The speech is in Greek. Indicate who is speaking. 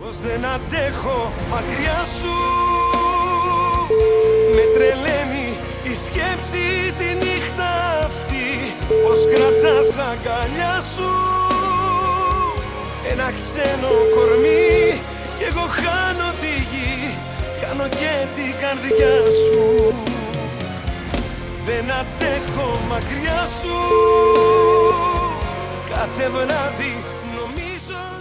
Speaker 1: Πως δεν αντέχω μακριά σου. Με τρελαίνει η σκέψη τη νύχτα αυτή, πως κρατάς αγκαλιά σου ένα ξένο κορμί κι εγώ χάνω τη γη, χάνω και την καρδιά σου. Δεν αντέχω μακριά σου, κάθε βράδυ νομίζω